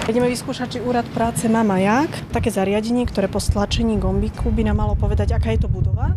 Ideme vyskúšať, či úrad práce má maják. Také zariadenie, ktoré po stlačení gombíku by nám malo povedať, aká je to budova.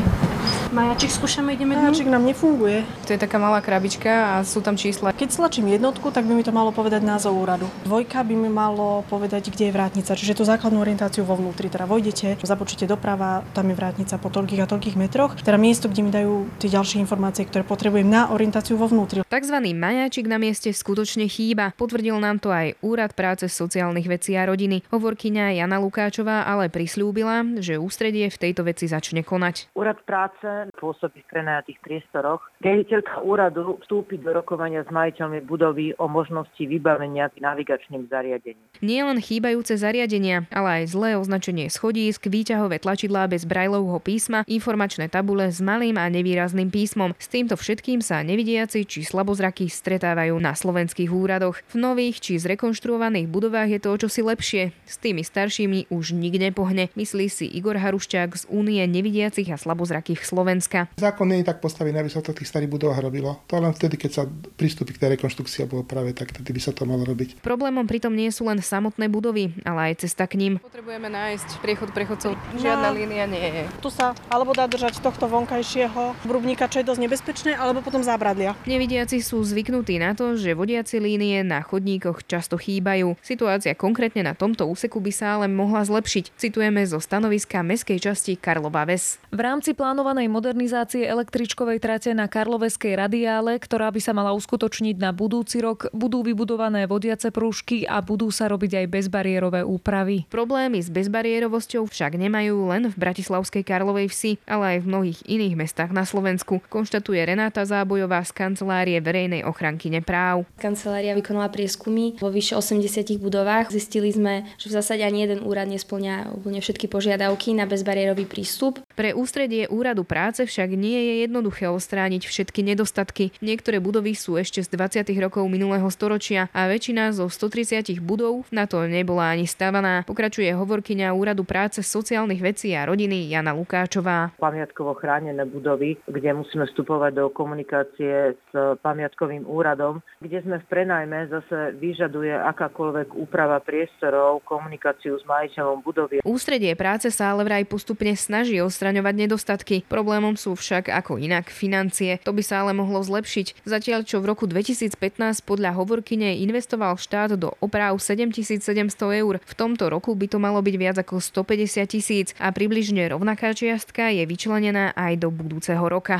Majáčik skúšame, ideme. Majáčik nám nefunguje. To je taká malá krabička a sú tam čísla. Keď stlačím jednotku, tak by mi to malo povedať názov úradu. Dvojka by mi malo povedať, kde je vrátnica, čiže tú základnú orientáciu vo vnútri. Teda vojdete, započíte doprava, tam je vrátnica po toľkých a toľkých metroch. Teda miesto, kde mi dajú tie ďalšie informácie, ktoré potrebujem na orientáciu vo vnútri. Takzvaný majáčik na mieste skutočne chýba. Potvrdil nám to aj Úrad práce sociálnych vecí a rodiny. Hovorkyňa Jana Lukáčová ale prisľúbila, že ústredie v tejto veci začne konať. Úrad práce pôsobí v prenajatých priestoroch. Riaditeľka úradu vstúpi do rokovania s majiteľmi budovy o možnosti vybavenia navigačným zariadením. Nie len chýbajúce zariadenia, ale aj zlé označenie schodísk, výťahové tlačidlá bez brajlovho písma, informačné tabule s malým a nevýrazným písmom. S týmto všetkým sa nevidiaci či slabozrakí stretávajú na slovenských úradoch. V nových či zrekonštruovaných budovách je to o čosi lepšie. S tými staršími už nik nepohne, myslí si Igor Haruščák z Únie nevidiacich a slabozrakých Slovenska. Zákon nie je tak postavený, aby sa to v tých starých budovách robilo. To len vtedy, keď sa pristúpi k tej rekonštrukcii alebo oprave, tak vtedy by sa to malo robiť. Problémom pritom nie sú len samotné budovy, ale aj cesta k ním. Potrebujeme nájsť priechod prechodcov. Žiadna línia nie je. Tu sa alebo dá držať tohto vonkajšieho brubníka, čo je dosť nebezpečné, alebo potom zábradlia. Nevidiaci sú zvyknutí na to, že vodiaci línie na chodníkoch často chýbajú. Situácia konkrétne na tomto úseku by sa ale mohla zlepšiť. Citujeme zo stanoviska mestskej časti Karlova Ves. V rámci plánovanej modernizácie električkovej trate na Karloveskej radiále, ktorá by sa mala uskutočniť na budúci rok, budú vybudované vodiace prúžky a budú sa robiť aj bezbariérové úpravy. Problémy s bezbariérovosťou však nemajú len v bratislavskej Karlovej Vsi, ale aj v mnohých iných mestách na Slovensku, konštatuje Renáta Zábojová z kancelárie verejnej ochrankyne práv. Kancelária vykonala prieskumy vo vyše 80 budovách. Zistili sme, že v zásade ani jeden úrad nespĺňa úplne všetky požiadavky na bezbariérový prístup. Pre ústredie Úradu práce však nie je jednoduché odstrániť všetky nedostatky. Niektoré budovy sú ešte z 20. rokov minulého storočia a väčšina zo 130 budov na to nebola ani stavaná. Pokračuje hovorkyňa Úradu práce sociálnych vecí a rodiny Jana Lukáčová. Pamiatkovo chránené budovy, kde musíme vstupovať do komunikácie s pamiatkovým úradom, kde sme v prenajme zase vyžaduje akákoľvek úprava priestorov, komunikáciu s majiteľom budovy. Ústredie práce sa ale vraj postupne snaží odstraňovať nedostatky. Problémom sú však ako inak financie. To by sa ale mohlo zlepšiť. Zatiaľ čo v roku 2015 podľa hovorkyne investoval štát do opráv 7700 eur. V tomto roku by to malo byť viac ako 150 000 a približne rovnaká čiastka je vyčlenená aj do budúceho roka.